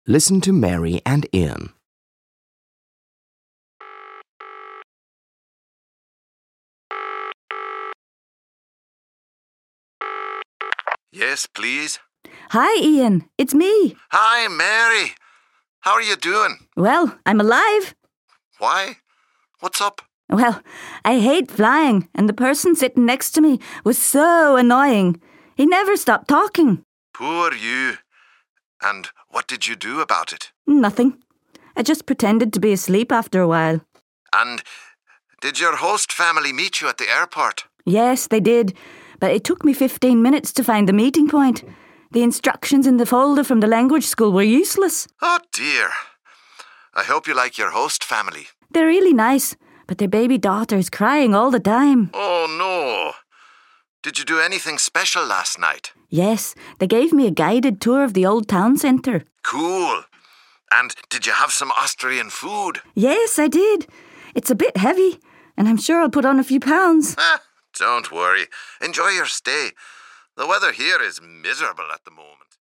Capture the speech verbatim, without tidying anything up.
Listen to Mary and Ian. Yes, please. Hi, Ian. It's me. Hi, Mary. How are you doing? Well, I'm alive. Why? What's up? Well, I hate flying, and the person sitting next to me was so annoying. He never stopped talking. Poor you. And what did you do about it? Nothing. I just pretended to be asleep after a while. And did your host family meet you at the airport? Yes, they did, but it took me fifteen minutes to find the meeting point. The instructions in the folder from the language school were useless. Oh, dear. I hope you like your host family. They're really nice, but their baby daughter is crying all the time. Oh, no. Did you do anything special last night? Yes, they gave me a guided tour of the old town centre. Cool. And did you have some Austrian food? Yes, I did. It's a bit heavy, and I'm sure I'll put on a few pounds. Ah, don't worry. Enjoy your stay. The weather here is miserable at the moment.